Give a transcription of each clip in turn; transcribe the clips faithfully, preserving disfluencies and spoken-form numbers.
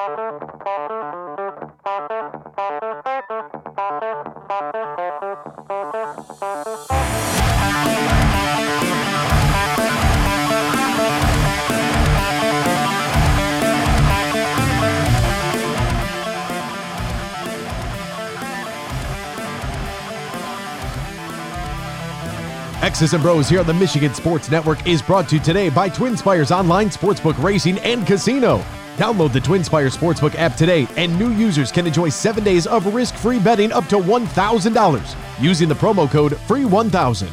X's and Bros here on the Michigan Sports Network is brought to you today by TwinSpire's online sportsbook racing and casino. Download the TwinSpire Sportsbook app today, and new users can enjoy seven days of risk-free betting up to one thousand dollars using the promo code free one thousand.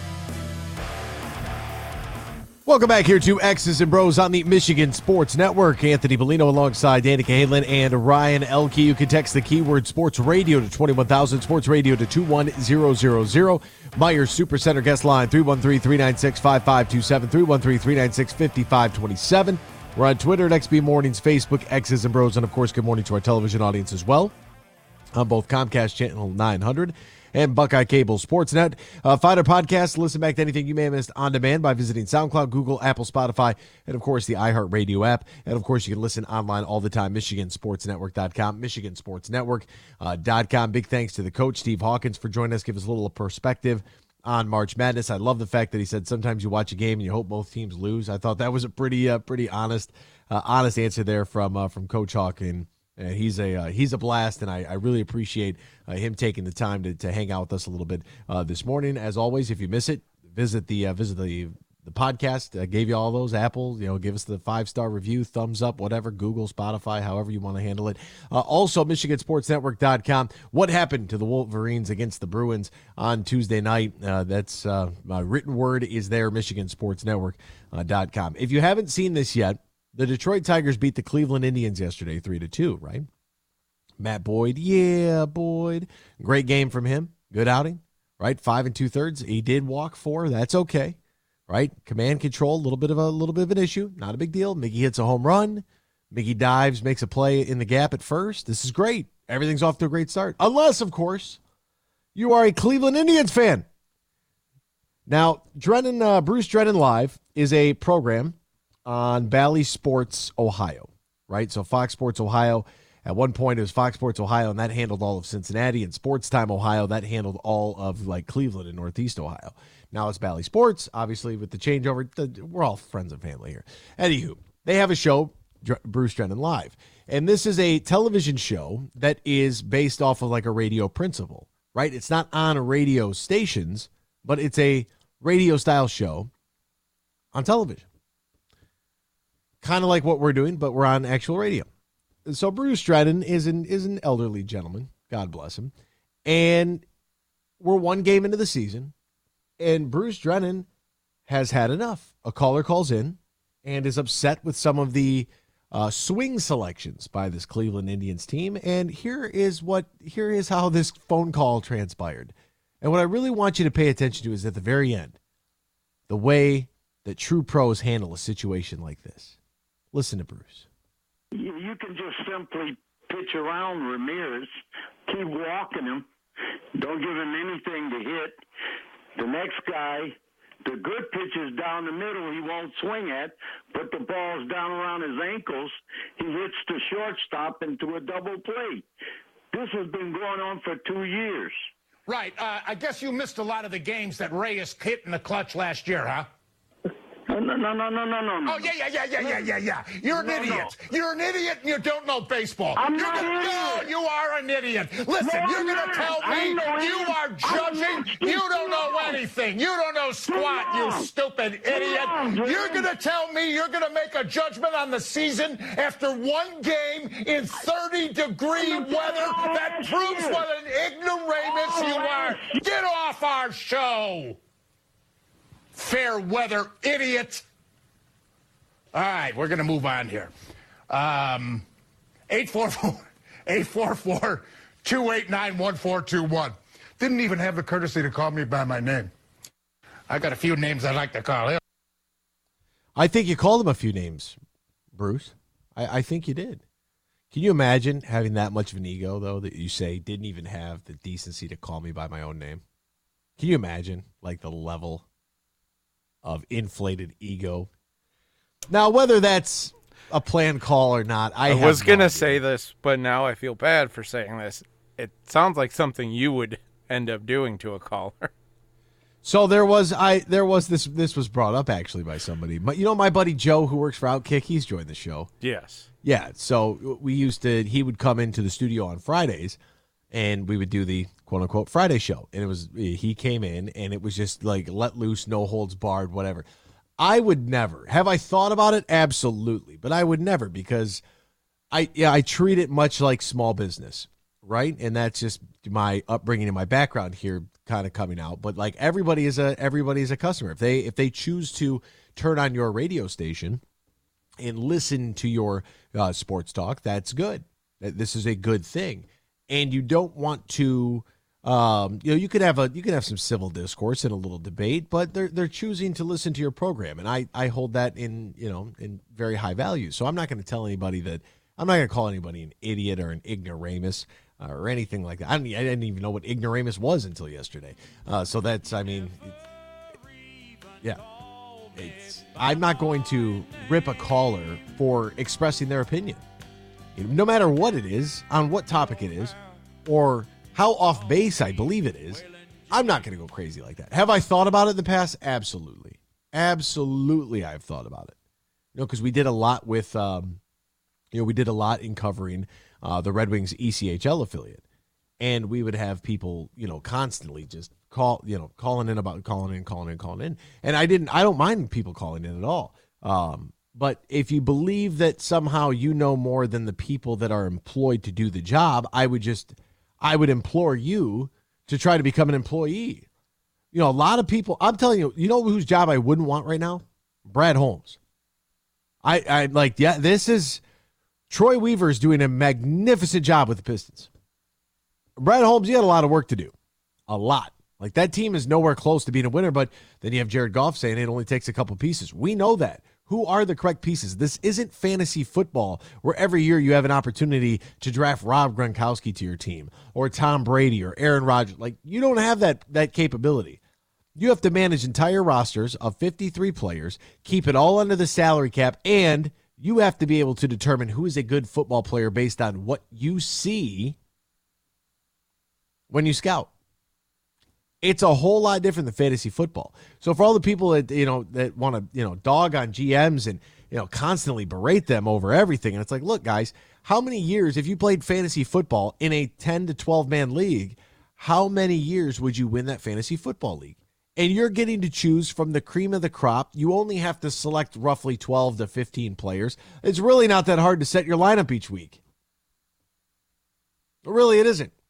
Welcome back here to X's and Bros on the Michigan Sports Network. Anthony Bellino alongside Danica Halen and Ryan Elke. You can text the keyword Sports Radio to twenty-one thousand, Sports Radio to two one zero zero zero. Myers Supercenter guest line three one three, three nine six, five five two seven, three one three, three nine six, five five two seven. We're on Twitter at X B Mornings, Facebook, X's and Bros, and of course, good morning to our television audience as well on both Comcast Channel nine hundred and Buckeye Cable Sportsnet. Uh, find our podcast, listen back to anything you may have missed on demand by visiting SoundCloud, Google, Apple, Spotify, and of course the iHeartRadio app. And of course you can listen online all the time, Michigan Sports Network dot com, Michigan Sports Network dot com. Big thanks to the coach, Steve Hawkins, for joining us, give us a little perspective on March Madness. I love the fact that he said sometimes you watch a game and you hope both teams lose. I thought that was a pretty uh, pretty honest uh, honest answer there from uh, from Coach Hawkins. Uh, he's a uh, he's a blast, and I, I really appreciate uh, him taking the time to, to hang out with us a little bit uh, this morning. As always, if you miss it, visit the uh, visit the the podcast. I gave you all those. Apple, you know, give us the five star review, thumbs up, whatever. Google, Spotify, however you want to handle it. Uh, also, Michigan Sports Network dot com. What happened to the Wolverines against the Bruins on Tuesday night? Uh, that's uh, my written word is there. Michigan Sports Network dot com. If you haven't seen this yet, the Detroit Tigers beat the Cleveland Indians yesterday, three to two, right? Matt Boyd, yeah, Boyd. Great game from him. Good outing, right? Five and two-thirds. He did walk four. That's okay, right? Command control, a little bit of a little bit of an issue. Not a big deal. Mickey hits a home run. Mickey dives, makes a play in the gap at first. This is great. Everything's off to a great start. Unless, of course, you are a Cleveland Indians fan. Now, Drennan, uh, Bruce Drennan Live is a program on Bally Sports Ohio, right? So Fox Sports Ohio, at one point it was Fox Sports Ohio, and that handled all of Cincinnati, and Sports Time Ohio, that handled all of like Cleveland and Northeast Ohio. Now it's Bally Sports, obviously with the changeover. The, we're all friends and family here. Anywho, they have a show, Dr- Bruce Drennan Live, and this is a television show that is based off of like a radio principle, right? It's not on radio stations, but it's a radio style show on television. Kind of like what we're doing, but we're on actual radio. So Bruce Drennan is an is an elderly gentleman, God bless him, and we're one game into the season, and Bruce Drennan has had enough. A caller calls in and is upset with some of the uh, swing selections by this Cleveland Indians team, and here is what here is how this phone call transpired. And what I really want you to pay attention to is at the very end, the way that true pros handle a situation like this. Listen to Bruce. You can just simply pitch around Ramirez, keep walking him, don't give him anything to hit. The next guy, the good pitches down the middle, he won't swing at, but the ball's down around his ankles. He hits the shortstop into a double play. This has been going on for two years. Right. Uh, I guess you missed a lot of the games that Reyes hit in the clutch last year, huh? No, no, no, no, no, no, no. Oh, yeah, yeah, yeah, yeah, yeah, yeah, yeah. You're an no, idiot. No. You're an idiot and you don't know baseball. I'm you're not gonna, an idiot. No, you are an idiot. Listen, no, you're going to tell me you are judging. You don't know anything. You don't know squat, you stupid idiot. You're going to tell me you're going to make a judgment on the season after one game in thirty-degree weather? That proves what an ignoramus you are. Get off our show. Fair weather idiot. All right, we're going to move on here. Um, eight four four, two eight nine, one four two one. Didn't even have the courtesy to call me by my name. I got a few names I'd like to call him. I think you called him a few names, Bruce. I, I think you did. Can you imagine having that much of an ego, though, that you say didn't even have the decency to call me by my own name? Can you imagine, like, the level of inflated ego? Now, whether that's a planned call or not. I, I have was no going to idea. say this, but now I feel bad for saying this. It sounds like something you would end up doing to a caller. So there was I there was this this was brought up actually by somebody. But you know my buddy Joe who works for Outkick, he's joined the show. Yes. Yeah, so we used to he would come into the studio on Fridays and we would do the quote unquote Friday show. And it was he came in and it was just like let loose, no holds barred, whatever. I would never. Have I thought about it? Absolutely. But I would never because I yeah, I treat it much like small business, right? And that's just my upbringing and my background here kind of coming out. But like everybody is a everybody is a customer. If they if they choose to turn on your radio station and listen to your uh, sports talk, that's good. This is a good thing. And you don't want to Um, you know, you could have a you could have some civil discourse and a little debate, but they're they're choosing to listen to your program, and I, I hold that in you know in very high value. So I'm not going to tell anybody that I'm not going to call anybody an idiot or an ignoramus uh, or anything like that. I didn't, I didn't even know what ignoramus was until yesterday. Uh, so that's I mean, it, yeah, it's, I'm not going to rip a caller for expressing their opinion, no matter what it is, on what topic it is, or how off base I believe it is. I'm not going to go crazy like that. Have I thought about it in the past? Absolutely. Absolutely I've thought about it. You know, because we did a lot with, um, you know, we did a lot in covering uh, the Red Wings E C H L affiliate. And we would have people, you know, constantly just call, you know, calling in about calling in, calling in, calling in. And I didn't, I don't mind people calling in at all. Um, but if you believe that somehow you know more than the people that are employed to do the job, I would just... I would implore you to try to become an employee. You know, a lot of people, I'm telling you, you know whose job I wouldn't want right now? Brad Holmes. I, I like, yeah, this is, Troy Weaver is doing a magnificent job with the Pistons. Brad Holmes, you got a lot of work to do. A lot. Like, that team is nowhere close to being a winner, but then you have Jared Goff saying it only takes a couple pieces. We know that. Who are the correct pieces? This isn't fantasy football where every year you have an opportunity to draft Rob Gronkowski to your team or Tom Brady or Aaron Rodgers. Like, you don't have that that capability. You have to manage entire rosters of fifty-three players, keep it all under the salary cap, and you have to be able to determine who is a good football player based on what you see when you scout. It's a whole lot different than fantasy football. So for all the people that, you know, that want to, you know, dog on G Ms and, you know, constantly berate them over everything. And it's like, look, guys, how many years, if you played fantasy football in a ten to twelve man league, how many years would you win that fantasy football league? And you're getting to choose from the cream of the crop. You only have to select roughly twelve to fifteen players. It's really not that hard to set your lineup each week. Really, it isn't.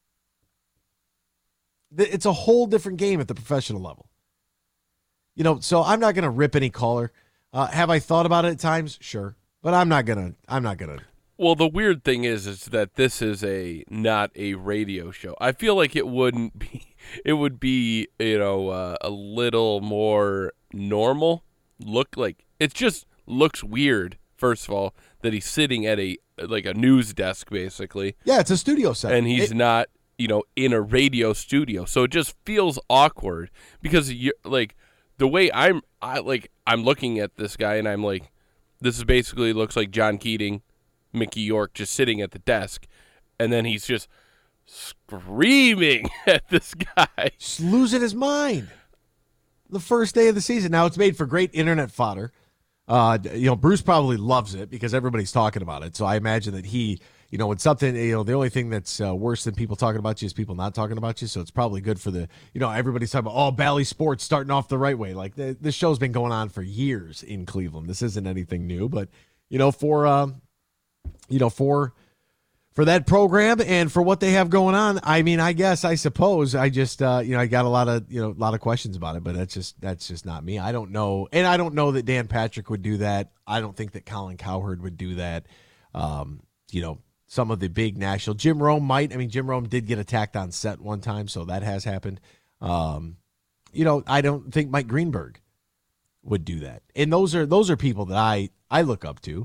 It's a whole different game at the professional level. You know, so I'm not going to rip any caller. Uh, have I thought about it at times? Sure. But I'm not going to, I'm not going to. Well, the weird thing is, is that this is a, not a radio show. I feel like it wouldn't be, it would be, you know, uh, a little more normal. Look like, it just looks weird, first of all, that he's sitting at a, like a news desk, basically. Yeah, it's a studio set. And he's it, not, you know, in a radio studio. So it just feels awkward because you like the way I'm I like I'm looking at this guy and I'm like, this is basically looks like John Keating, Mickey York just sitting at the desk, and then he's just screaming at this guy. Just losing his mind. The first day of the season. Now it's made for great internet fodder. Uh, you know, Bruce probably loves it because everybody's talking about it. So I imagine that he You know, it's something, you know, the only thing that's uh, worse than people talking about you is people not talking about you. So it's probably good for the, you know, everybody's talking about, oh, Bally Sports starting off the right way. Like, the, this show's been going on for years in Cleveland. This isn't anything new. But, you know, for, um, you know, for for that program and for what they have going on, I mean, I guess, I suppose, I just, uh, you know, I got a lot of, you know, a lot of questions about it. But that's just, that's just not me. I don't know. And I don't know that Dan Patrick would do that. I don't think that Colin Cowherd would do that. Um, you know, some of the big national, Jim Rome might. I mean, Jim Rome did get attacked on set one time, so that has happened. Um, you know, I don't think Mike Greenberg would do that. And those are those are people that I I look up to,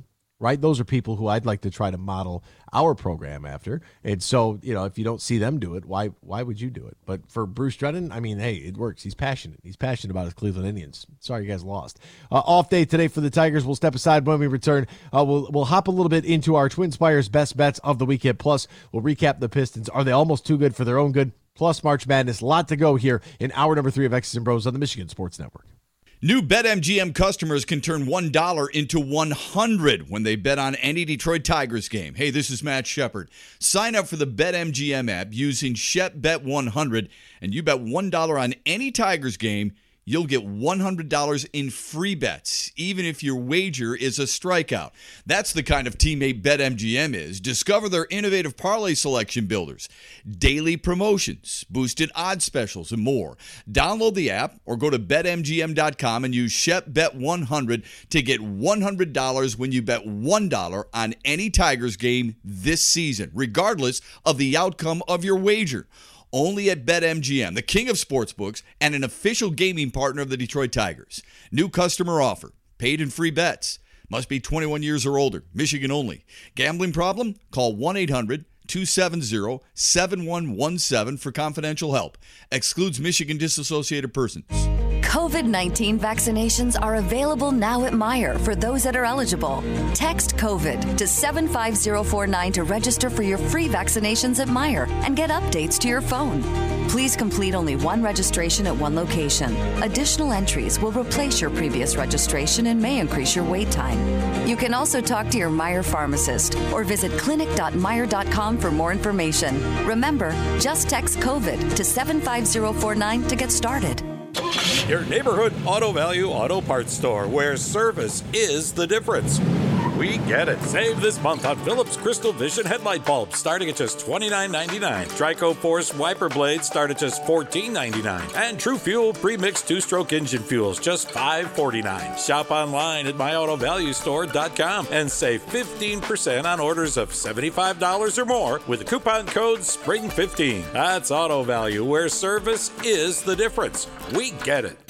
right? Those are people who I'd like to try to model our program after. And so, you know, if you don't see them do it, why why would you do it? But for Bruce Drennan, I mean, hey, it works. He's passionate. He's passionate about his Cleveland Indians. Sorry you guys lost. Uh, off day today for the Tigers. We'll step aside when we return. Uh, we'll we'll hop a little bit into our Twin Spires best bets of the weekend. Plus, we'll recap the Pistons. Are they almost too good for their own good? Plus March Madness. A lot to go here in hour number three of X's and Bros on the Michigan Sports Network. New BetMGM customers can turn one dollar into one hundred when they bet on any Detroit Tigers game. Hey, this is Matt Shepard. Sign up for the BetMGM app using Shep Bet one hundred, and you bet one dollar on any Tigers game, you'll get one hundred dollars in free bets, even if your wager is a strikeout. That's the kind of teammate BetMGM is. Discover their innovative parlay selection builders, daily promotions, boosted odds specials, and more. Download the app or go to Bet M G M dot com and use Shep Bet one hundred to get one hundred dollars when you bet one dollar on any Tigers game this season, regardless of the outcome of your wager. Only at BetMGM, the king of sportsbooks and an official gaming partner of the Detroit Tigers. New customer offer. Paid and free bets. Must be twenty-one years or older. Michigan only. Gambling problem? Call one eight hundred two seven zero seven one one seven for confidential help. Excludes Michigan disassociated persons. COVID nineteen vaccinations are available now at Meijer for those that are eligible. Text COVID to seven five zero four nine to register for your free vaccinations at Meijer and get updates to your phone. Please complete only one registration at one location. Additional entries will replace your previous registration and may increase your wait time. You can also talk to your Meijer pharmacist or visit clinic dot meijer dot com for more information. Remember, just text COVID to seven five zero four nine to get started. Your neighborhood Auto Value Auto Parts store, where service is the difference. We get it. Save this month on Philips Crystal Vision headlight bulbs, starting at just twenty-nine ninety-nine. Trico Force wiper blades start at just fourteen ninety-nine. And True Fuel pre-mixed two-stroke engine fuels, just five forty-nine. Shop online at my auto value store dot com and save fifteen percent on orders of seventy-five dollars or more with the coupon code spring fifteen. That's Auto Value, where service is the difference. We get it.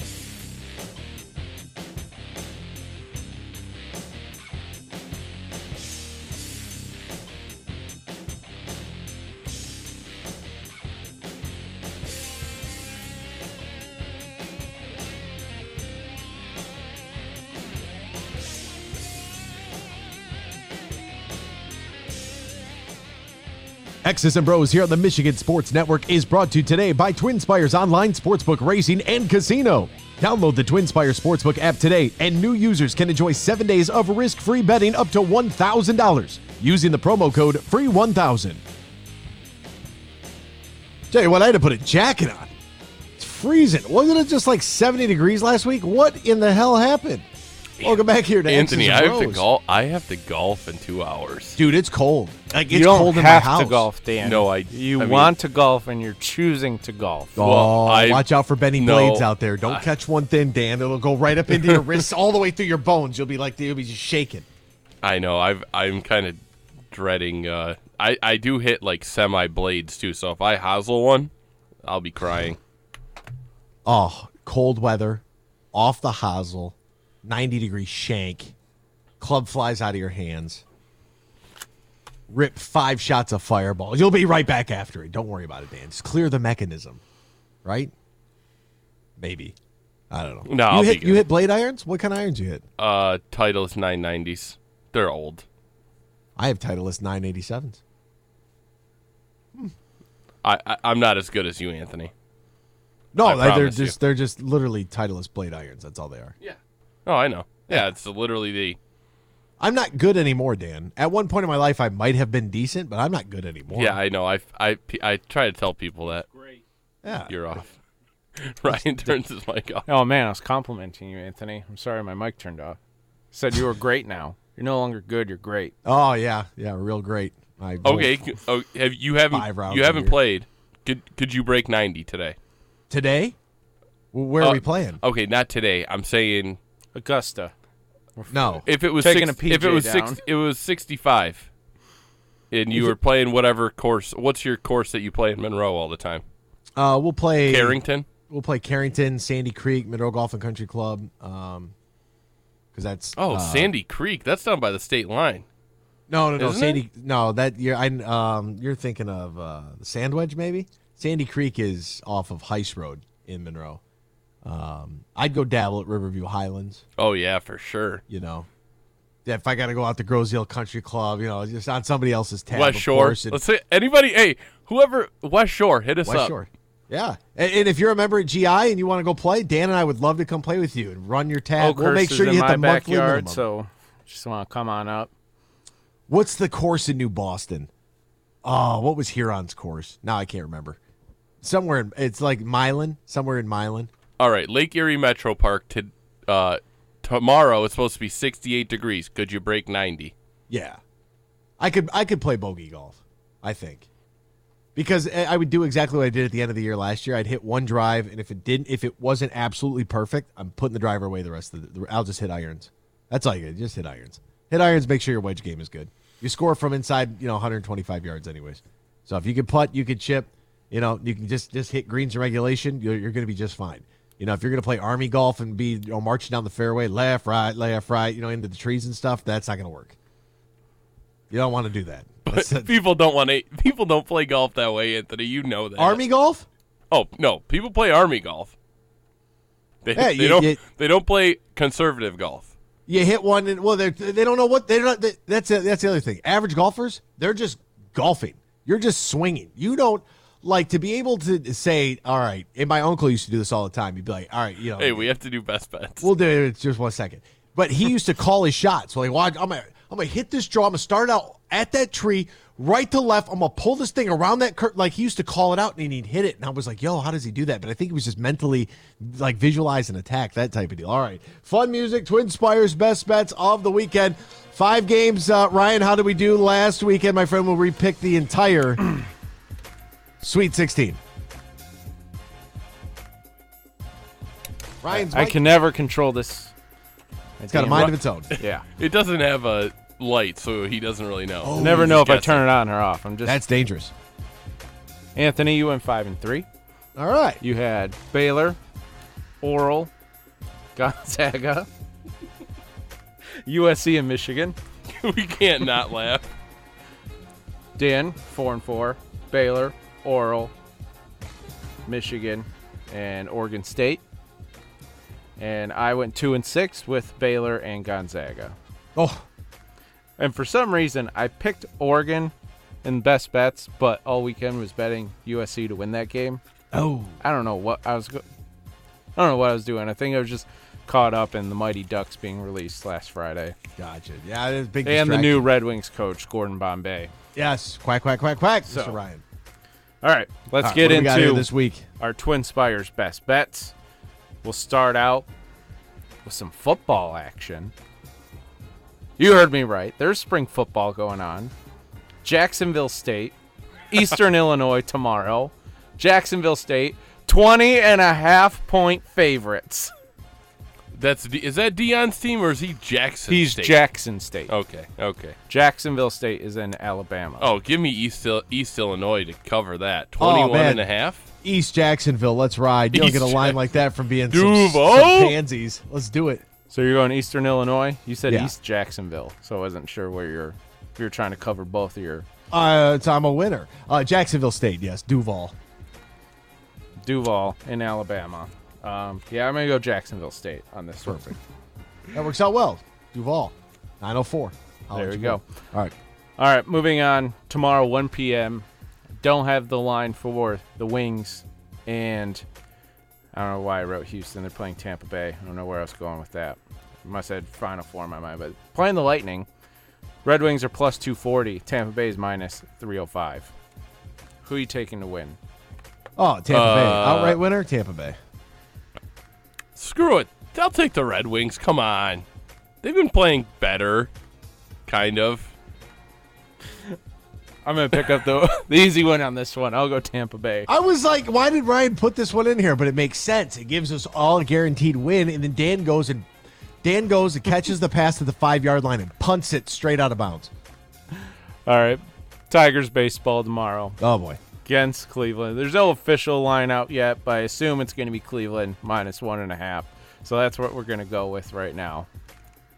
X's and Bros here on the Michigan Sports Network is brought to you today by Twin Spires Online Sportsbook Racing and Casino. Download the Twin Spires Sportsbook app today, and new users can enjoy seven days of risk-free betting up to one thousand dollars using the promo code free one thousand. Tell you what, I had to put a jacket on. It's freezing. Wasn't it just like seventy degrees last week? What in the hell happened? Welcome back here to Anthony. X's I and have to Bros. golf. I have to golf in two hours. Dude, it's cold. Like, it's you don't cold in have my house. to golf, Dan. No, I- You I mean- want to golf, and you're choosing to golf. Oh, Well, I- watch out for Benny no, Blades out there. Don't I- catch one thin, Dan. It'll go right up into your wrists, all the way through your bones. You'll be like, you'll be just shaking. I know. I've. I'm kind of dreading. Uh, I I do hit like semi blades too. So if I hosel one, I'll be crying. Oh, cold weather, off the hosel, ninety degree shank, club flies out of your hands. Rip five shots of fireball. You'll be right back after it. Don't worry about it, Dan. Just clear the mechanism, right? Maybe. I don't know. No, you I'll be hit good. you hit blade irons? What kind of irons you hit? Uh, Titleist nine nineties. They're old. I have Titleist nine eighty-sevens. I, I I'm not as good as you, Anthony. No, I they're promise just you. they're just literally Titleist blade irons. That's all they are. Yeah. Oh, I know. Yeah, it's literally the. I'm not good anymore, Dan. At one point in my life, I might have been decent, but I'm not good anymore. Yeah, I know. I, I, I try to tell people that. Great. yeah. You're off. Ryan turns his mic off. Oh, man, I was complimenting you, Anthony. I'm sorry my mic turned off. Said you were great now. You're no longer good. You're great. Oh yeah, yeah, real great. I Okay. drove Oh, have you haven't Five rounds you a haven't year. played? Could could you break ninety today? today. Well, where are Uh, we playing? Okay, not today. I'm saying Augusta. No, if it was Taking six, a P J if it was down. six, it was sixty-five, and you were playing whatever course. What's your course that you play in Monroe all the time? uh, we'll play Carrington. We'll play Carrington, Sandy Creek, Monroe Golf and Country Club. Um, because that's Oh, uh, Sandy Creek. That's down by the state line. No, no, no, Isn't Sandy. No, that you're I um you're thinking of uh, the Sandwedge maybe. Sandy Creek is off of Heist Road in Monroe. Um, I'd go dabble at Riverview Highlands. Oh yeah, for sure. You know, yeah, if I got to go out to Grosse Hill Country Club, you know, just on somebody else's tab. West of Shore. course, and- Let's say anybody. Hey, whoever West Shore, hit us West up. Shore. Yeah, and, and if you're a member at G I and you want to go play, Dan and I would love to come play with you and run your tab. Oakhurst We'll make sure is you in hit the my monthly backyard, minimum. so just want to come on up. What's the course in New Boston? Oh, what was Huron's course? Now I can't remember. Somewhere in, it's like Milan, somewhere in Milan. All right, Lake Erie Metro Park. To uh, tomorrow, it's supposed to be sixty-eight degrees. Could you break ninety? Yeah, I could. I could play bogey golf. I think because I would do exactly what I did at the end of the year last year. I'd hit one drive, and if it didn't, if it wasn't absolutely perfect, I'm putting the driver away the rest of the. I'll just hit irons. That's all you get. Just hit irons. Hit irons. Make sure your wedge game is good. You score from inside, you know, one hundred twenty-five yards, anyways. So if you can putt, you can chip. You know, you can just just hit greens in regulation. You're, you're going to be just fine. You know, if you're going to play Army golf and be you know, marching down the fairway, left, right, left, right, you know, into the trees and stuff, that's not going to work. You don't want to do that. But people don't want to. People don't play golf that way, Anthony. You know that. Army golf? Oh no, people play Army golf. They, Yeah, they you- don't. you- they don't play conservative golf. You hit one, and well, they they don't know what they're not. They, that's a, that's the other thing. Average golfers, they're just golfing. You're just swinging. You don't like to be able to say, all right. And my uncle used to do this all the time. He'd be like, all right, you know, Hey, we have to do best bets. we'll do it. Just one second. But he used to call his shots. Like, well, I'm gonna I'm gonna hit this draw. I'm gonna start out at that tree, right to left. I'm gonna pull this thing around that curve. Like he used to call it out and he'd hit it. And I was like, yo, how does he do that? But I think he was just mentally like visualize an attack, that type of deal. All right, fun music. Twin Spires best bets of the weekend. Five games. Uh, Ryan, how did we do last weekend? My friend will repick the entire Sweet sixteen. Ryan's I mic- can never control this. It's got a mind of its own. Yeah. It doesn't have a light, so he doesn't really know. Oh, Never He's know if I guessing. turn it on or off. I'm just That's dangerous. Anthony, you went five and three. All right. You had Baylor, Oral, Gonzaga, U S C, and Michigan. We can't not laugh. Dan, four and four. Baylor, Oral, Michigan, and Oregon State. And I went two and six with Baylor and Gonzaga. Oh, And for some reason, I picked Oregon in best bets, but all weekend was betting U S C to win that game. oh. I don't know what I was. Go- I don't know what I was doing. I think I was just caught up in the Mighty Ducks being released last Friday, Gotcha. Yeah, it's a big and the distraction. new Red Wings coach Gordon Bombay. Yes. Quack, quack, quack, quack, So, Mister Ryan. All right, let's All right, get what do we got here into this week. our Twin Spires best bets. We'll start out with some football action. You heard me right. There's spring football going on. Jacksonville State, Eastern Illinois tomorrow. Jacksonville State, twenty and a half point favorites. That's is that Dion's team or is he Jackson? He's State? Jackson State. Okay, okay. Jacksonville State is in Alabama. Oh, give me East Il- East Illinois to cover that. Oh, twenty-one man. and a half. East Jacksonville. Let's ride. You don't East get a line Jack- like that from being some, some Duval? pansies. Let's do it. So you're going Eastern Illinois? You said Yeah. East Jacksonville, so I wasn't sure where you're if you're trying to cover both of your Uh, so I'm a winner. Uh, Jacksonville State. Yes. Duval. Duval in Alabama. Um, yeah, I'm gonna go Jacksonville State on this one. Perfect. That works out well. Duval. nine oh four. I'll There let we you go. All right. All right, moving on. Tomorrow, one p.m. Don't have the line for the Wings, and I don't know why I wrote Houston. They're playing Tampa Bay. I don't know where I was going with that. I must have had Final Four in my mind, but playing the Lightning. Red Wings are plus two forty. Tampa Bay is minus three oh five. Who are you taking to win? Oh, Tampa Bay. Uh, Outright winner, Tampa Bay. Screw it. I'll take the Red Wings. Come on. They've been playing better, kind of. I'm going to pick up the, the easy one on this one. I'll go Tampa Bay. I was like, why did Ryan put this one in here? But it makes sense. It gives us all a guaranteed win, and then Dan goes and Dan goes and catches the pass to the five-yard line and punts it straight out of bounds. All right, Tigers baseball tomorrow Oh, boy. against Cleveland. There's no official line out yet, but I assume it's going to be Cleveland minus one and a half. So that's what we're going to go with right now.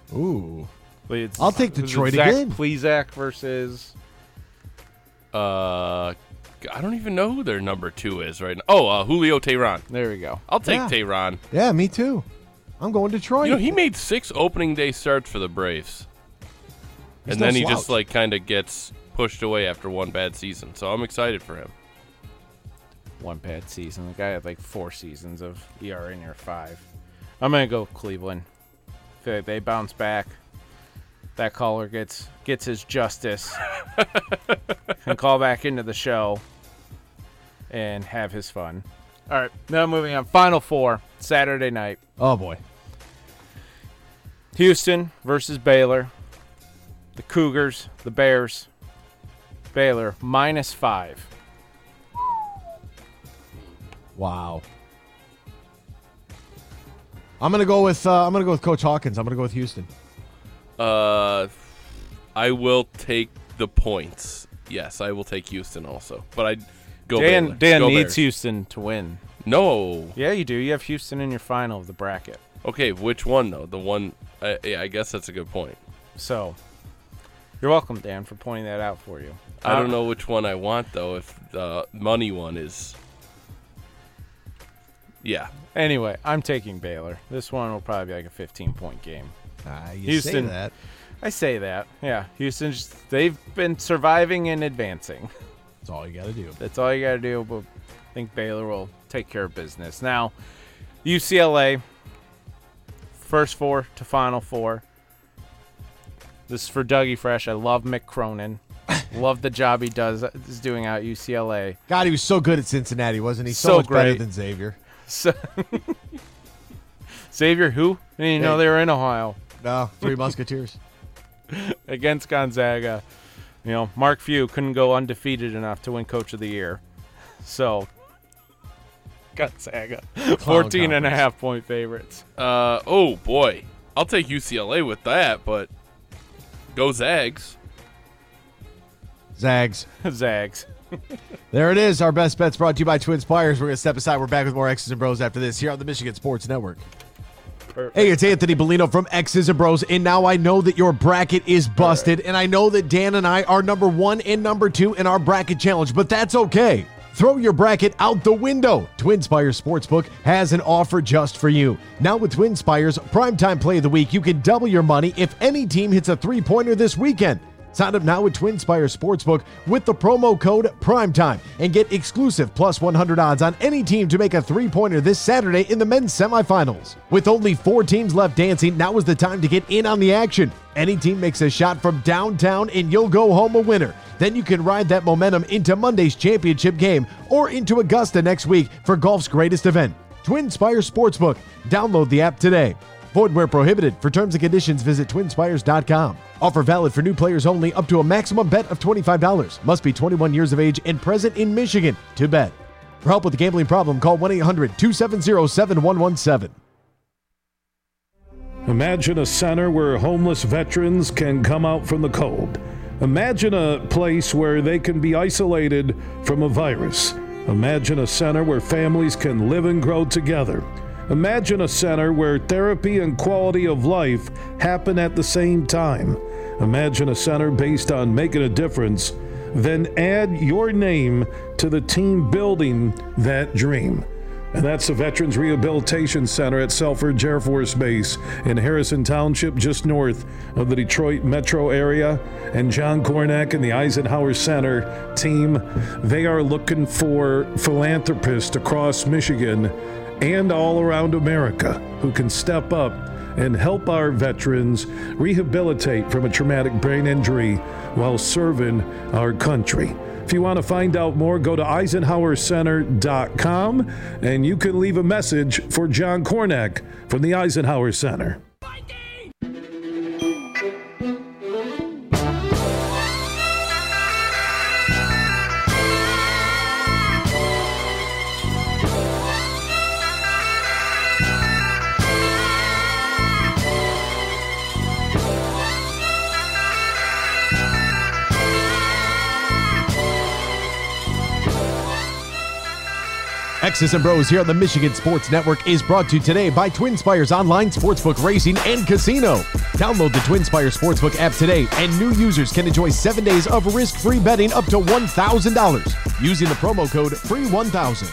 Ooh. It's, I'll take Detroit Zach again. Plesac versus. Uh, I don't even know who their number two is right now. Oh, uh, Julio Tehran. There we go. I'll take Yeah. Tehran. Yeah, me too. I'm going Detroit. You know, he made six opening day starts for the Braves. He's and no then he slouch. just, like, kind of gets pushed away after one bad season. So I'm excited for him. One bad season. The guy had like four seasons of E R A near five. I'm gonna go Cleveland. Feel like they bounce back. That caller gets gets his justice. Can call back into the show and have his fun. All right, now moving on. Final four, Saturday night. Oh, boy. Houston versus Baylor. The Cougars, the Bears. Baylor minus five. Wow. I'm gonna go with uh, I'm gonna go with Coach Hawkins. I'm gonna go with Houston. Uh, I will take the points. Yes, I will take Houston also. But I go Dan Baylor. Dan Go needs Bears. Houston to win. No. Yeah, you do. You have Houston in your final of the bracket. Okay, which one though? The one. Uh, yeah, I guess that's a good point. So, you're welcome, Dan, for pointing that out for you. I Uh, don't know which one I want though. If the money one is. Yeah. Anyway, I'm taking Baylor. This one will probably be like a fifteen-point game. Uh, you Houston. say that. I say that. Yeah, Houston's they've been surviving and advancing. That's all you got to do. That's all you got to do. But I think Baylor will take care of business. Now, U C L A, first four to final four. This is for Dougie Fresh. I love Mick Cronin. Love the job he does is doing out at U C L A. God, he was so good at Cincinnati, wasn't he? So, So much better great. than Xavier. So, Xavier, who? I didn't even know Hey. they were in Ohio. No, Three Musketeers. Against Gonzaga. You know, Mark Few couldn't go undefeated enough to win Coach of the Year. So, Gonzaga. fourteen and a half point favorites. Uh oh boy, I'll take U C L A with that, but go Zags. Zags. Zags. There it is. Our best bets brought to you by Twin Spires. We're going to step aside. We're back with more X's and Bros after this here on the Michigan Sports Network. Perfect. Hey, it's Anthony Bellino from X's and Bros, and now I know that your bracket is busted, and I know that Dan and I are number one and number two in our bracket challenge, but that's okay. Throw your bracket out the window. Twin Spires Sportsbook has an offer just for you. Now with Twin Spires Primetime Play of the Week, you can double your money if any team hits a three-pointer this weekend. Sign up now with Twin Spires Sportsbook with the promo code PRIMETIME and get exclusive plus one hundred odds on any team to make a three-pointer this Saturday in the men's semifinals. With only four teams left dancing, now is the time to get in on the action. Any team makes a shot from downtown and you'll go home a winner. Then you can ride that momentum into Monday's championship game or into Augusta next week for golf's greatest event. Twin Spires Sportsbook. Download the app today. Void where prohibited. For terms and conditions, visit twin spires dot com. Offer valid for new players only up to a maximum bet of twenty-five dollars. Must be twenty-one years of age and present in Michigan to bet. For help with a gambling problem, call one eight hundred two seven zero seven one one seven. Imagine a center where homeless veterans can come out from the cold. Imagine a place where they can be isolated from a virus. Imagine a center where families can live and grow together. Imagine a center where therapy and quality of life happen at the same time. Imagine a center based on making a difference. Then add your name to the team building that dream. And that's the Veterans Rehabilitation Center at Selfridge Air Force Base in Harrison Township, just north of the Detroit metro area. And John Cornack and the Eisenhower Center team, they are looking for philanthropists across Michigan and all around America who can step up and help our veterans rehabilitate from a traumatic brain injury while serving our country. If you want to find out more, go to eisenhower center dot com and you can leave a message for John Cornack from the Eisenhower Center. X's and Bros here on the Michigan Sports Network is brought to you today by Twin Spires Online Sportsbook Racing and Casino. Download the Twin Spires Sportsbook app today, and new users can enjoy seven days of risk-free betting up to one thousand dollars using the promo code free one thousand.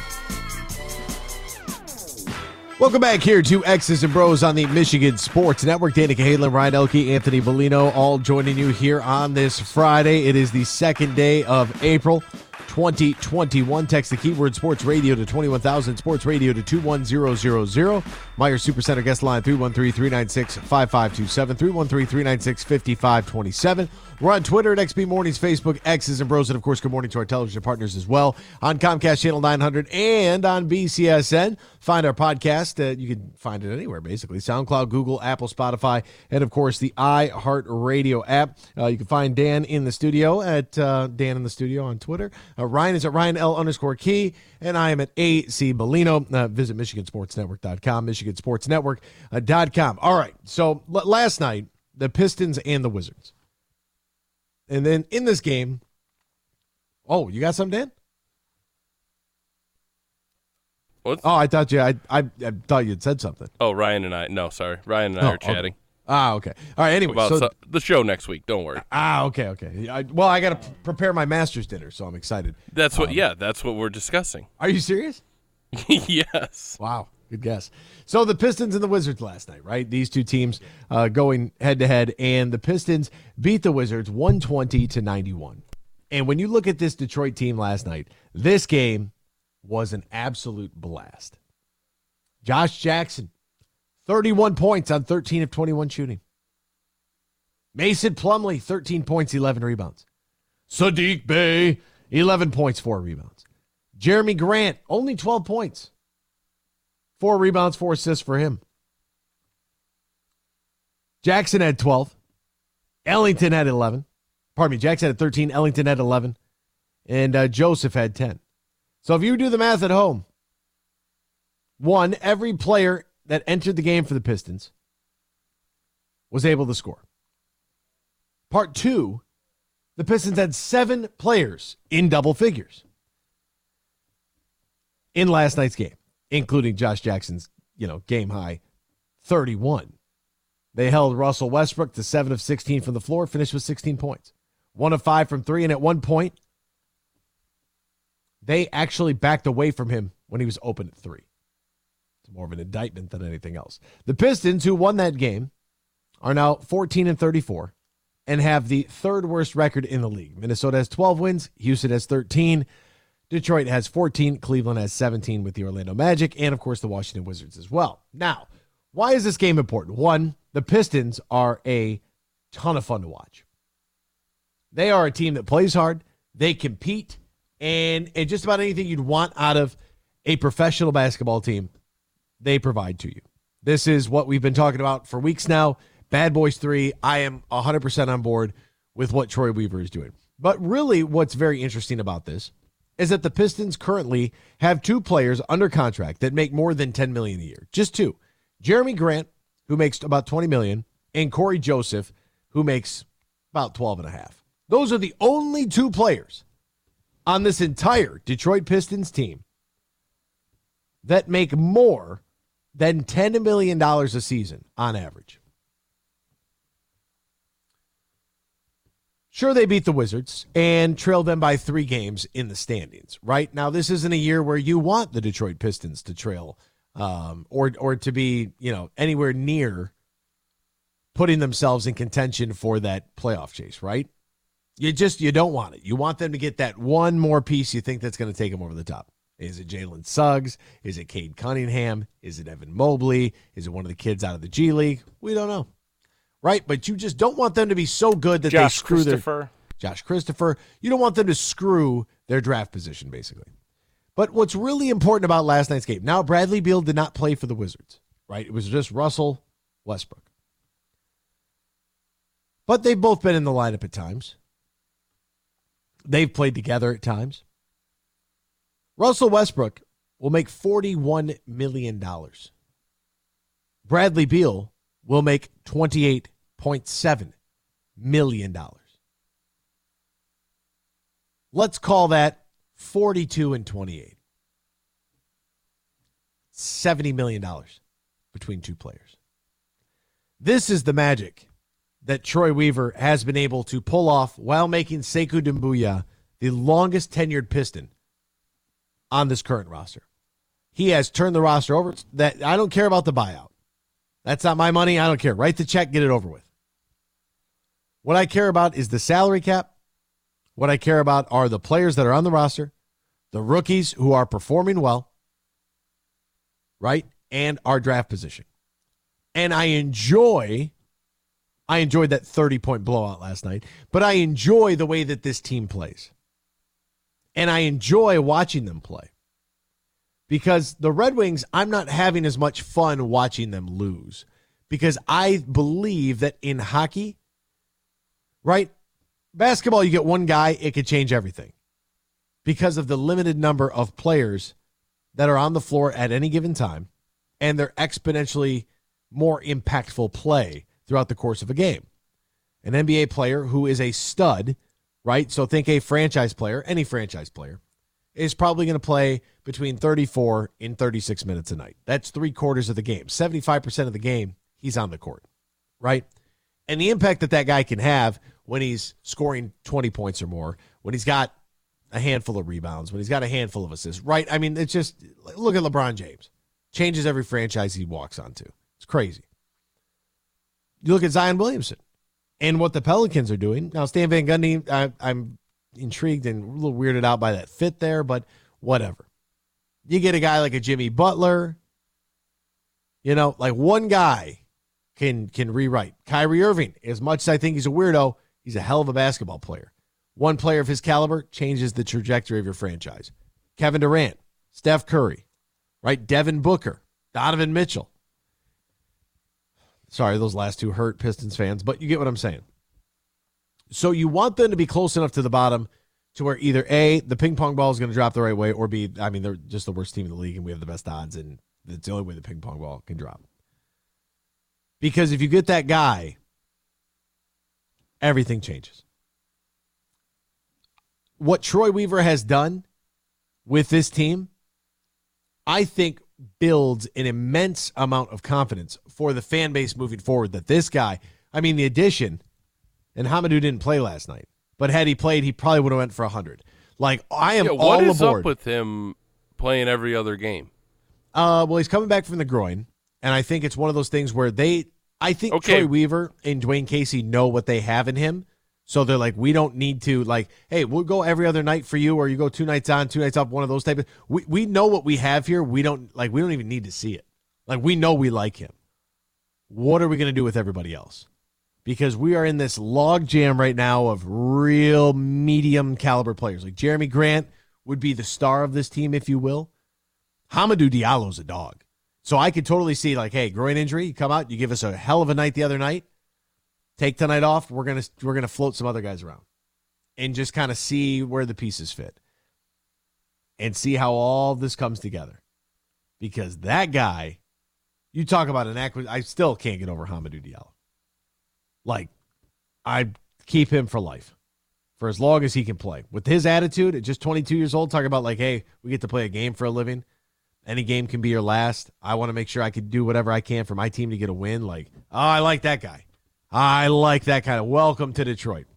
Welcome back here to X's and Bros on the Michigan Sports Network. Danica Hadlin, Ryan Elke, Anthony Bellino, all joining you here on this Friday. It is the second day of April twenty twenty-one. Text the keyword sports radio to twenty-one thousand, sports radio to two one zero zero zero. Meyer Supercenter guest line three one three, three nine six, five five two seven, three one three, three nine six, five five two seven. We're on Twitter at X B Mornings, Facebook, X's and Bros, and of course, good morning to our television partners as well on Comcast Channel nine hundred and on B C S N. Find our podcast. Uh, you can find it anywhere, basically. SoundCloud, Google, Apple, Spotify, and of course, the iHeartRadio app. Uh, you can find Dan in the studio at uh, Dan in the studio on Twitter. Uh, Ryan is at Ryan L underscore Key, and I am at A C Bellino. Uh, visit Michigan Sports Network dot com, Michigan Sports Network dot com. All right, so l- last night, the Pistons and the Wizards. And then in this game, oh, you got something, Dan? What? Oh, I thought you. I, I I thought you had said something. Oh, Ryan and I. No, sorry, Ryan and I Oh, are chatting okay. Ah, okay. All right. Anyway, about so so, the show next week. Don't worry. ah, okay, okay. I, well, I got to p- prepare my master's dinner, so I'm excited. That's what. Um, yeah, that's what we're discussing. Are you serious? Yes. Wow, good guess. So the Pistons and the Wizards last night, right? These two teams uh, going head to head, and the Pistons beat the Wizards one twenty to ninety-one. And when you look at this Detroit team last night, this game was an absolute blast. Josh Jackson, thirty-one points on thirteen of twenty-one shooting. Mason Plumlee, thirteen points, eleven rebounds. Sadiq Bey, eleven points, four rebounds. Jeremy Grant, only twelve points. Four rebounds, four assists for him. Jackson had twelve. Ellington had eleven. Pardon me, Jackson had thirteen. Ellington had eleven. And uh, Joseph had ten. So if you do the math at home, one, every player that entered the game for the Pistons was able to score. Part two, the Pistons had seven players in double figures in last night's game, including Josh Jackson's, you know, game high thirty-one. They held Russell Westbrook to seven of sixteen from the floor, finished with sixteen points. one of five from three, and at one point, they actually backed away from him when he was open at three. It's more of an indictment than anything else. The Pistons, who won that game, are now fourteen and thirty-four and have the third worst record in the league. Minnesota has twelve wins. Houston has thirteen. Detroit has fourteen. Cleveland has seventeen with the Orlando Magic, and, of course, the Washington Wizards as well. Now, why is this game important? One, the Pistons are a ton of fun to watch. They are a team that plays hard. They compete, and, and just about anything you'd want out of a professional basketball team, they provide to you. This is what we've been talking about for weeks now. Bad Boys three, I am one hundred percent on board with what Troy Weaver is doing. But really what's very interesting about this is that the Pistons currently have two players under contract that make more than ten million dollars a year. Just two. Jeremy Grant, who makes about twenty million dollars, and Corey Joseph, who makes about twelve and a half. Those are the only two players on this entire Detroit Pistons team that make more than ten million dollars a season on average. Sure, they beat the Wizards and trailed them by three games in the standings, right? Now, this isn't a year where you want the Detroit Pistons to trail um, or or to be, you know, anywhere near putting themselves in contention for that playoff chase, right? You just, you don't want it. You want them to get that one more piece you think that's going to take them over the top. Is it Jalen Suggs? Is it Cade Cunningham? Is it Evan Mobley? Is it one of the kids out of the G League? We don't know. Right? But you just don't want them to be so good that Josh they screw Christopher. their Josh Christopher. You don't want them to screw their draft position, basically. But what's really important about last night's game, now Bradley Beal did not play for the Wizards, right? It was just Russell Westbrook. But they've both been in the lineup at times. They've played together at times. Russell Westbrook will make forty-one million dollars. Bradley Beal will make twenty-eight point seven million dollars. Let's call that forty-two and twenty-eight. seventy million dollars between two players. This is the magic that Troy Weaver has been able to pull off while making Sekou Doumbouya the longest tenured Piston on this current roster. He has turned the roster over. That I don't care about the buyout. That's not my money. I don't care. Write the check, get it over with. What I care about is the salary cap. What I care about are the players that are on the roster, the rookies who are performing well, right, and our draft position. And I enjoy, I enjoyed that thirty-point blowout last night, but I enjoy the way that this team plays. And I enjoy watching them play. Because the Red Wings, I'm not having as much fun watching them lose. Because I believe that in hockey, right, basketball, you get one guy, it could change everything. Because of the limited number of players that are on the floor at any given time, and their exponentially more impactful play throughout the course of a game. An N B A player who is a stud, right? So think a franchise player, any franchise player, is probably going to play between thirty-four and thirty-six minutes a night. That's three quarters of the game. seventy-five percent of the game, he's on the court, right? And the impact that that guy can have when he's scoring twenty points or more, when he's got a handful of rebounds, when he's got a handful of assists, right? I mean, it's just, look at LeBron James. Changes every franchise he walks onto. It's crazy. You look at Zion Williamson and what the Pelicans are doing. Now, Stan Van Gundy, I, I'm intrigued and a little weirded out by that fit there, but whatever. You get a guy like a Jimmy Butler, you know, like one guy can can rewrite. Kyrie Irving, as much as I think he's a weirdo, he's a hell of a basketball player. One player of his caliber changes the trajectory of your franchise. Kevin Durant, Steph Curry, right? Devin Booker, Donovan Mitchell. Sorry, those last two hurt Pistons fans, but you get what I'm saying. So you want them to be close enough to the bottom to where either A, the ping pong ball is going to drop the right way, or B, I mean, they're just the worst team in the league and we have the best odds, and it's the only way the ping pong ball can drop. Because if you get that guy, everything changes. What Troy Weaver has done with this team, I think, builds an immense amount of confidence for the fan base moving forward that this guy, I mean, the addition, and Hamidou didn't play last night, but had he played, he probably would have went for one hundred. Like, I am yeah, all what is aboard. Up with him playing every other game? Uh, well, he's coming back from the groin, and I think it's one of those things where they, I think okay. Troy Weaver and Dwayne Casey know what they have in him, so they're like, we don't need to, like, hey, we'll go every other night for you, or you go two nights on, two nights off, one of those type of, we, we know what we have here. We don't, like, we don't even need to see it. Like, we know we like him. What are we going to do with everybody else? Because we are in this log jam right now of real medium caliber players. Like Jeremy Grant would be the star of this team, if you will. Hamidou Diallo's a dog. So I could totally see, like, hey, groin injury, you come out, you give us a hell of a night the other night. Take tonight off. We're gonna we're gonna float some other guys around, and just kind of see where the pieces fit, and see how all this comes together. Because that guy, you talk about an acquisition. I still can't get over Hamidou Diallo. Like, I keep him for life, for as long as he can play. With his attitude, at just twenty-two years old, talking about like, hey, we get to play a game for a living. Any game can be your last. I want to make sure I can do whatever I can for my team to get a win. Like, oh, I like that guy. I like that kind of welcome to Detroit.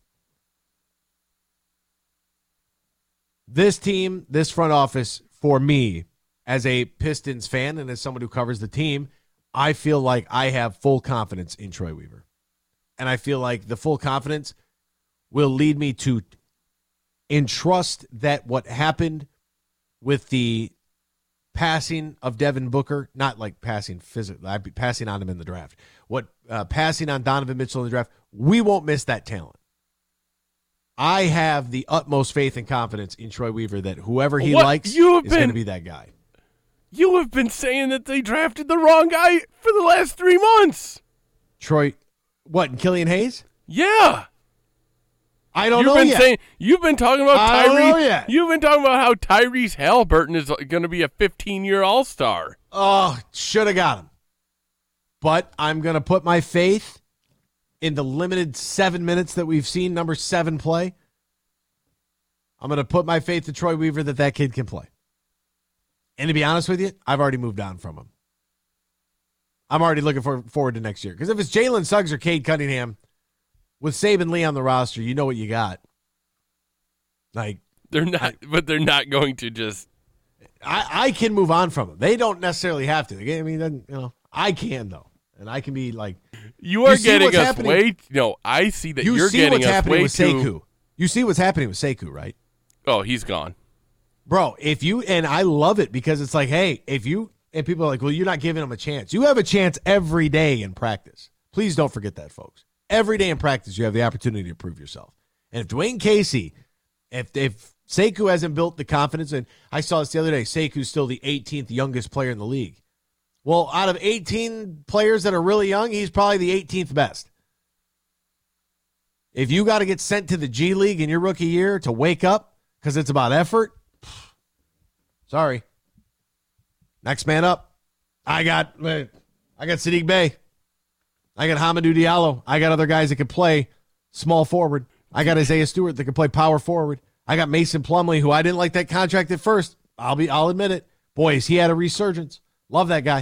This team, this front office, for me, as a Pistons fan and as someone who covers the team, I feel like I have full confidence in Troy Weaver. And I feel like the full confidence will lead me to entrust that what happened with the passing of Devin Booker, not like passing physically, I'd be passing on him in the draft. What uh, passing on Donovan Mitchell in the draft, we won't miss that talent. I have the utmost faith and confidence in Troy Weaver that whoever he what? likes you have is been, going to be that guy. You have been saying that they drafted the wrong guy for the last three months. Troy, what, Killian Hayes? Yeah. I don't you've know been yet. Saying, you've been talking about I don't know Tyrese. yet. You've been talking about how Tyrese Halliburton is going to be a fifteen-year All-Star. Oh, should have got him. But I'm going to put my faith in the limited seven minutes that we've seen number seven play. I'm going to put my faith to Troy Weaver that that kid can play. And to be honest with you, I've already moved on from him. I'm already looking for, forward to next year. Because if it's Jalen Suggs or Cade Cunningham with Saban Lee on the roster, you know what you got. Like they're not, I, but they're not going to just. I, I can move on from them. They don't necessarily have to. I mean, you know, I can though, and I can be like. You are you getting us happening? way. No, I see that you you're see getting what's us happening way with too. Sekou. You see what's happening with Sekou, right? Oh, he's gone. Bro, if you, and I love it because it's like, hey, if you, and people are like, well, you're not giving him a chance. You have a chance every day in practice. Please don't forget that, folks. Every day in practice, you have the opportunity to prove yourself. And if Dwayne Casey, if if Sekou hasn't built the confidence, and I saw this the other day, Sekou's still the eighteenth youngest player in the league. Well, out of eighteen players that are really young, he's probably the eighteenth best. If you got to get sent to the G League in your rookie year to wake up because it's about effort, sorry. Next man up. I got I got Sadiq Bey. I got Hamidou Diallo. I got other guys that can play small forward. I got Isaiah Stewart that can play power forward. I got Mason Plumlee, who I didn't like that contract at first. I'll be I'll admit it. Boys, he had a resurgence. Love that guy.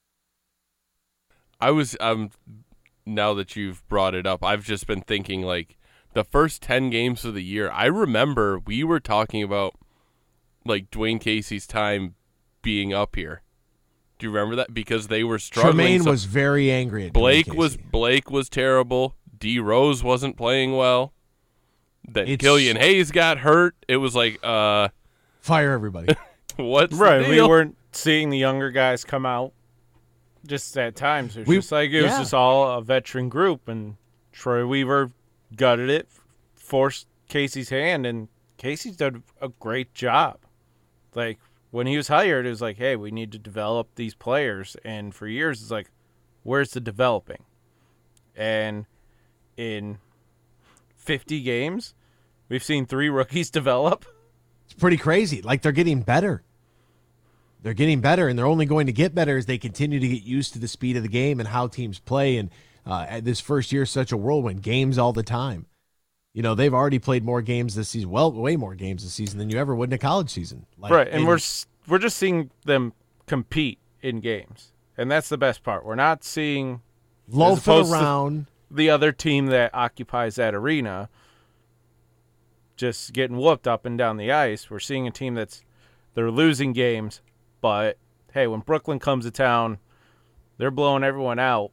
I was um now that you've brought it up, I've just been thinking like the first ten games of the year. I remember we were talking about like Dwayne Casey's time being up here. Do you remember that? Because they were struggling. Tremaine so was very angry at Blake Dwayne was Casey. Blake was terrible. D Rose wasn't playing well. Then It's- Killian Hayes got hurt. It was like uh Fire everybody. what's Right, the we deal? weren't seeing the younger guys come out. Just at times, it was We- just like it was yeah. just all a veteran group, and Troy Weaver gutted it, forced Casey's hand, and Casey's done a great job. Like when he was hired, it was like, hey, we need to develop these players, and for years it's like, where's the developing? And in fifty games, we've seen three rookies develop. It's pretty crazy. Like they're getting better. They're getting better, and they're only going to get better as they continue to get used to the speed of the game and how teams play. And uh, this first year is such a whirlwind. Games all the time. You know, they've already played more games this season, well, way more games this season than you ever would in a college season. Like, Right, and we're s- we're just seeing them compete in games, and that's the best part. We're not seeing loaf opposed it to- around. the other team that occupies that arena just getting whooped up and down the ice. We're seeing a team that's they're losing games, but hey, when Brooklyn comes to town, they're blowing everyone out.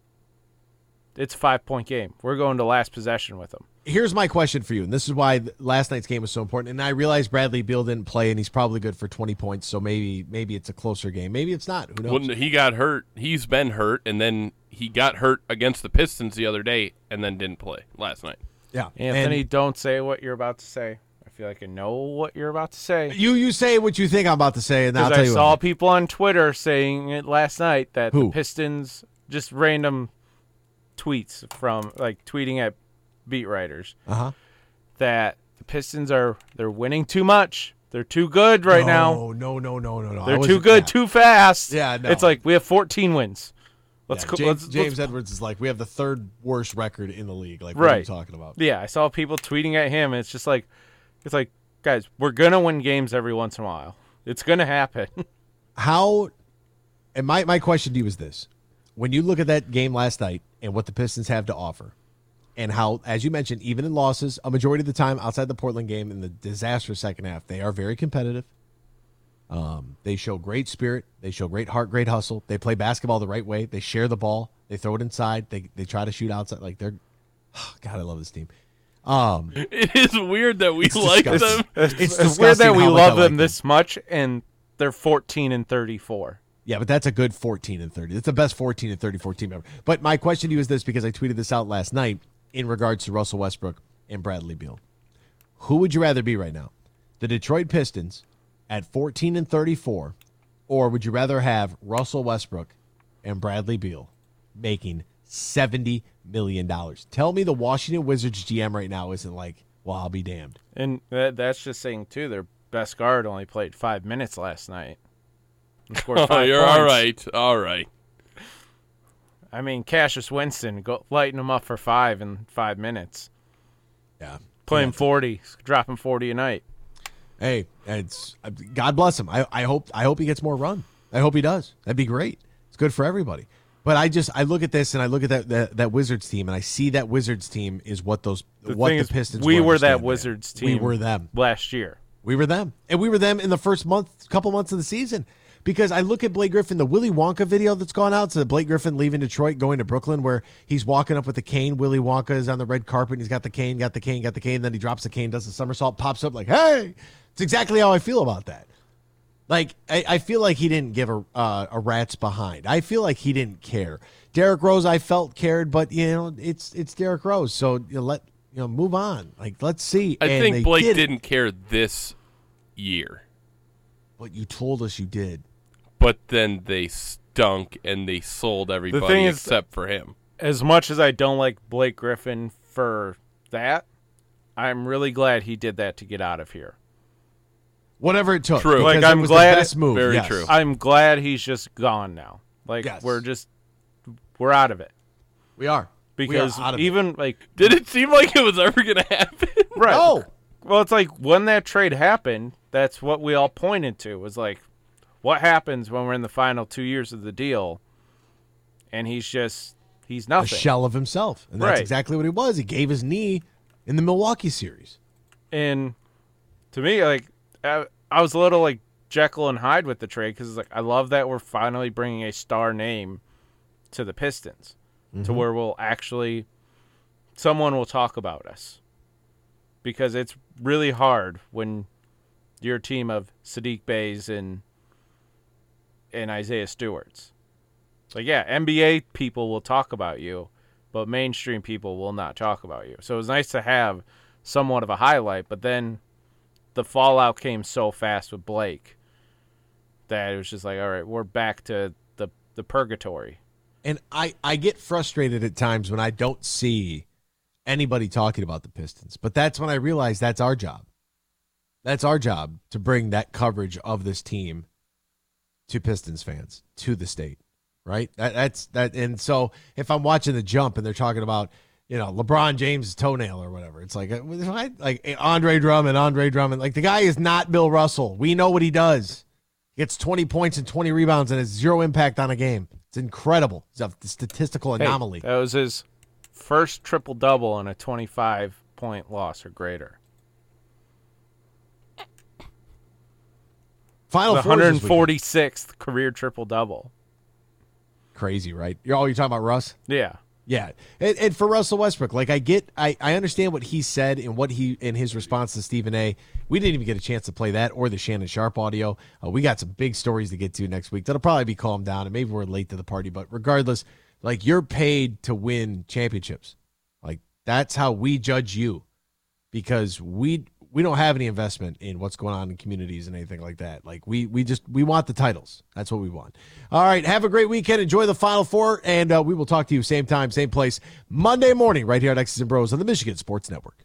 It's a five-point game. We're going to last possession with them. Here's my question for you, and this is why th- last night's game was so important. And I realize Bradley Beal didn't play, and he's probably good for twenty points, so maybe maybe it's a closer game. Maybe it's not. Who knows? When he got hurt, he's been hurt, and then he got hurt against the Pistons the other day, and then didn't play last night. Yeah. Anthony, And don't say what you're about to say. I feel like I know what you're about to say. you you say what you think I'm about to say, and I'll Because tell I you saw what. people on Twitter saying it last night that Who? the Pistons, just random tweets from, like, tweeting at beat writers, Uh-huh. that the Pistons are, they're winning too much. They're too good right now. No, no, no, no, no, no. I They're too wasn't- good yeah. too fast. Yeah, no. It's like, we have fourteen wins. Let's Yeah, go. James, let's, James let's, Edwards is like, we have the third worst record in the league. Like, what are you Right. talking about? Yeah, I saw people tweeting at him, and it's just like, it's like, guys, we're going to win games every once in a while. It's going to happen. How, and my, my question to you is this. When you look at that game last night and what the Pistons have to offer, and how, as you mentioned, even in losses, a majority of the time outside the Portland game in the disastrous second half, they are very competitive. Um, they show great spirit. They show great heart, great hustle. They play basketball the right way. They share the ball. They throw it inside. They they try to shoot outside. Like they're, oh, God, I love this team. Um, It is weird that we It's like disgusting. them. it's, It's disgusting weird that we how much love I like them this much, and they're fourteen and thirty-four. Yeah, but that's a good fourteen and thirty. That's the best fourteen and thirty-four team ever. But my question to you is this, because I tweeted this out last night in regards to Russell Westbrook and Bradley Beal. Who would you rather be right now? The Detroit Pistons at fourteen and thirty-four, or would you rather have Russell Westbrook and Bradley Beal making seventy million dollars? Tell me the Washington Wizards G M right now isn't like, well, I'll be damned. And that, that's just saying, too, their best guard only played five minutes last night. And scored Oh, five you're points. all right. All right. I mean, Cassius Winston go, lighting them up for five in five minutes. Yeah. Playing Yeah. forty, dropping forty a night. Hey, it's God bless him. I, I hope I hope he gets more run. I hope he does. That'd be great. It's good for everybody. But I just I look at this and I look at that that, that Wizards team and I see that Wizards team is what those the what thing the is, Pistons we were, were that man. Wizards team. We were them last year. We were them, and we were them in the first month, couple months of the season. Because I look at Blake Griffin, the Willy Wonka video that's gone out, so Blake Griffin leaving Detroit, going to Brooklyn, where he's walking up with the cane. Willy Wonka is on the red carpet, and he's got the cane, got the cane, got the cane. Then he drops the cane, does the somersault, pops up like, hey! It's exactly how I feel about that. Like, I, I feel like he didn't give a uh, a rat's behind. I feel like he didn't care. Derrick Rose, I felt cared, but, you know, it's it's Derrick Rose, so you know, let you know move on. Like, let's see. I and think Blake did didn't care this year. But you told us you did. But then they stunk and they sold everybody thing is, except for him. As much as I don't like Blake Griffin for that, I'm really glad he did that to get out of here. Whatever it took. True. Because Like, it I'm was glad the best move. Very yes. true. I'm glad he's just gone now. Like, Yes. we're just, we're out of it. We are. Because we are out of even, it. like... Did it seem like it was ever going to happen? Right. No. Well, it's like, when that trade happened, that's what we all pointed to. Was like, what happens when we're in the final two years of the deal, and he's just, he's A nothing. shell of himself. And that's Right. exactly what he was. He gave his knee in the Milwaukee series. And to me, like, I, I was a little like Jekyll and Hyde with the trade because like I love that we're finally bringing a star name to the Pistons Mm-hmm. to where we'll actually someone will talk about us, because it's really hard when you're a team of Sadiq Beys and and Isaiah Stewart's. Like, yeah, N B A people will talk about you, but mainstream people will not talk about you. So it was nice to have somewhat of a highlight, but then the fallout came so fast with Blake that it was just like, all right, we're back to the, the purgatory. And I, I get frustrated at times when I don't see anybody talking about the Pistons. But that's when I realize that's our job. That's our job to bring that coverage of this team to Pistons fans, to the state, right? That, that's that. And so if I'm watching The Jump and they're talking about, you know, LeBron James' toenail or whatever, it's like, like Andre Drummond, Andre Drummond. Like, the guy is not Bill Russell. We know what he does. He gets twenty points and twenty rebounds and has zero impact on a game. It's incredible. It's a statistical anomaly. Hey, that was his first triple-double on a twenty-five point loss or greater. Final The Fours this one hundred weekend. forty-sixth career triple-double. Crazy, right? You're all you're talking about Russ? Yeah. Yeah. And, and for Russell Westbrook, like I get, I, I understand what he said and what he, in his response to Stephen A. We didn't even get a chance to play that or the Shannon Sharp audio. Uh, we got some big stories to get to next week. That'll probably be calmed down, and maybe we're late to the party. But regardless, like, you're paid to win championships. Like, that's how we judge you, because we we don't have any investment in what's going on in communities and anything like that. Like, we we just we want the titles. That's what we want. All right, have a great weekend. Enjoy the Final Four, and uh, we will talk to you same time, same place, Monday morning, right here at X's and Bros on the Michigan Sports Network.